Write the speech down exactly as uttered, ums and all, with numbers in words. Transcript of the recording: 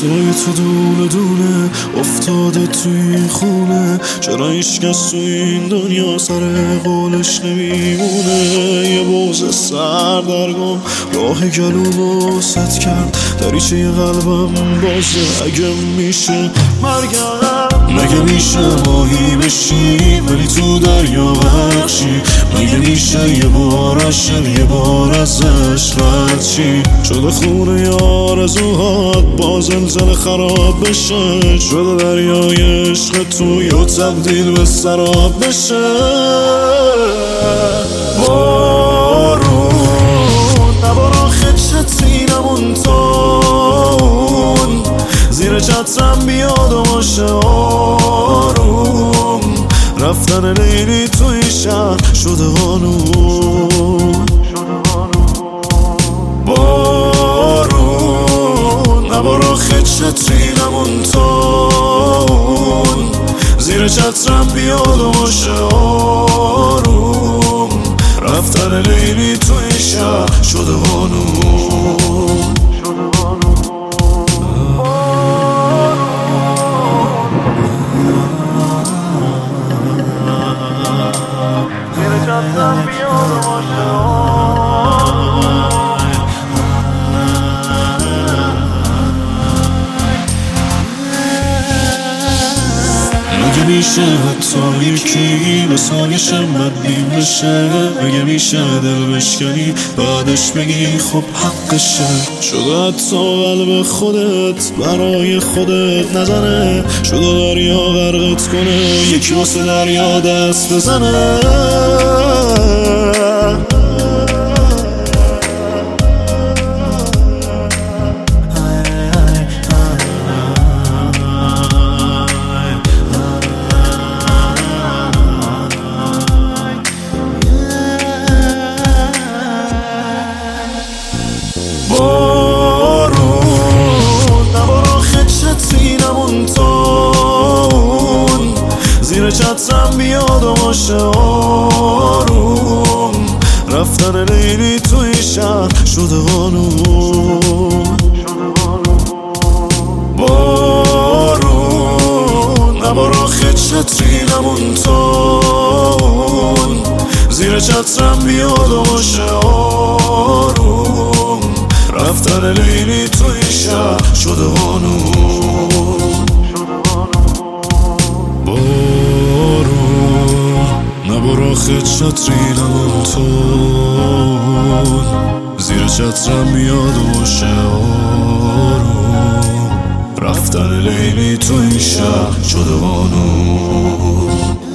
صدای تو دونه دونه افتاده توی خونه. چرا هیچکس تو این دنیا سر قولش نمیمونه؟ یه بوز سردرگم راه گلومو ست کرد، دریچه قلبم بازه. اگه میشه مرگم، مگه میشه ماهی بشی ولی تو دریا بخشی؟ مگه میشه یه بار عشق یه بار ازش رد چی؟ شده خونه ی آرزوهات با زلزله خراب بشه، شده دریای عشق توی و تبدیل به سراب بشه. بارون نبارا خدشت سینمون تون، زیر چترم بیاد و باشه آروم. رفتن لیلی توی شهر شده قانون. بارون نبارا خدشت سینمون تون، زیر چترم بیاد و باشه آروم. رفتن لیلی توی شهر شده قانون. مگه میشه حتی یکی به سایش بدبین بشه؟ مگه میشه دل بشکنی بعدش بگی خب حقشه؟ شده حتی قلب خودت برای خودت نزنه، شده دریا غرقت کنه یکی واسه دریا دست بزنه. زیر چترم بیاد و باشه آروم. رفتن لیلی توی شهر شده قانون. بارون نبارا خدشت رینمون تون، زیر چترم بیاد و باشه آروم. رفتن لیلی توی شهر شده قانون. نبارا خدشت رینمون تون، زیر چترم بیاد و باشه آروم. رفتن لیلی تو این شهر شده قانون.